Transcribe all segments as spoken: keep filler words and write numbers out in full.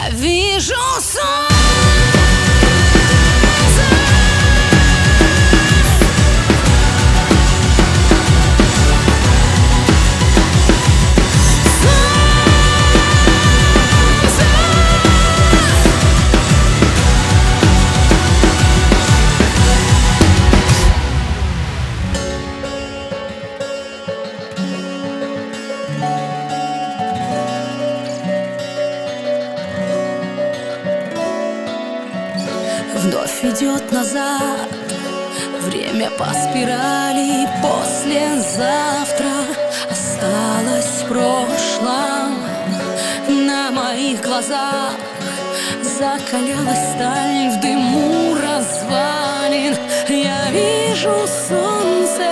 Я вижу сон. Вновь идет назад время по спирали. Послезавтра осталось в прошлом. На моих глазах закалялась сталь в дыму развалин. Я вижу солнце.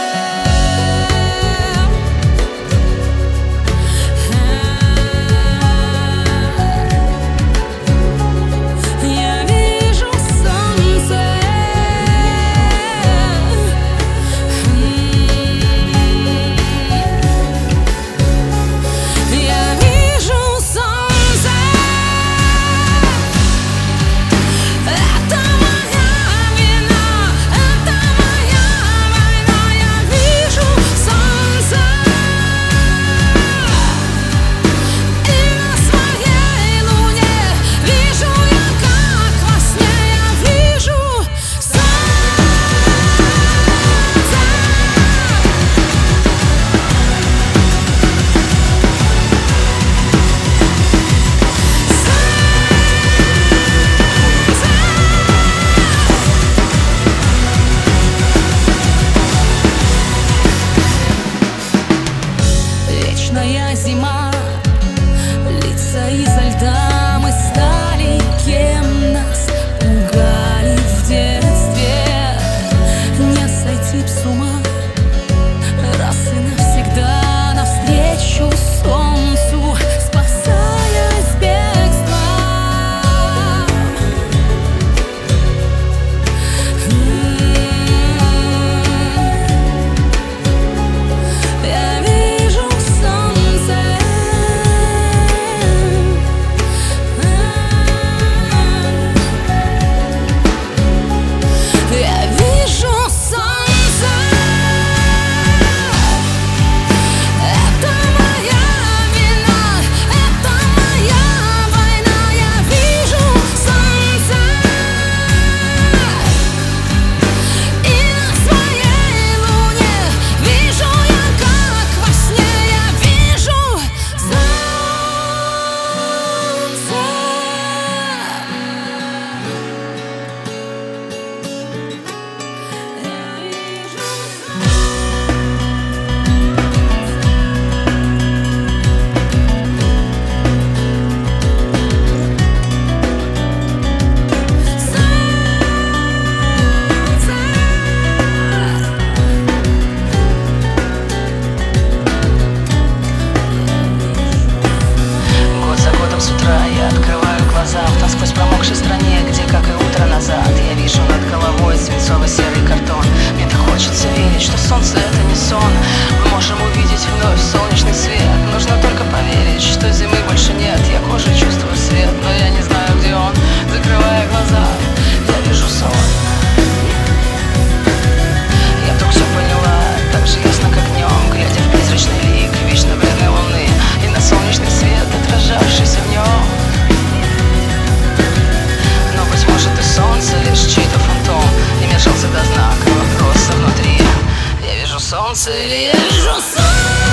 Вечная зима, лица изо льда. Мы стали, кем нас пугали в детстве. Не сойти б с ума раз и навсегда навстречу солнцу, спасаясь бегством. Я вижу солнце. Я вижу солнце. Это моя вина, это моя война. Я вижу солнце. И на своей луне вижу я, как во сне. Я вижу солнце. Год за годом с утра я открываю глаза в насквозь промокшей стране, где, как и утро назад, я вижу над головой свинцово-серый картон. Мне так хочется верить, что солнце — это не сон. Мы можем увидеть вновь солнечный свет. Нужно только поверить, что зимы больше нет. Я кожей чувствую свет, но я не знаю, где он. Закрывая глаза, я вижу сон. Я вдруг все поняла, так же ясно, как днем, глядя в призрачный лик вечно бледной луны и на солнечный свет, отражавшийся в нем. Но, быть может, и солнце лишь чей-то фантом, и мне жался до знака вопроса внутри. Я вижу солнце или я вижу Вижу солнце.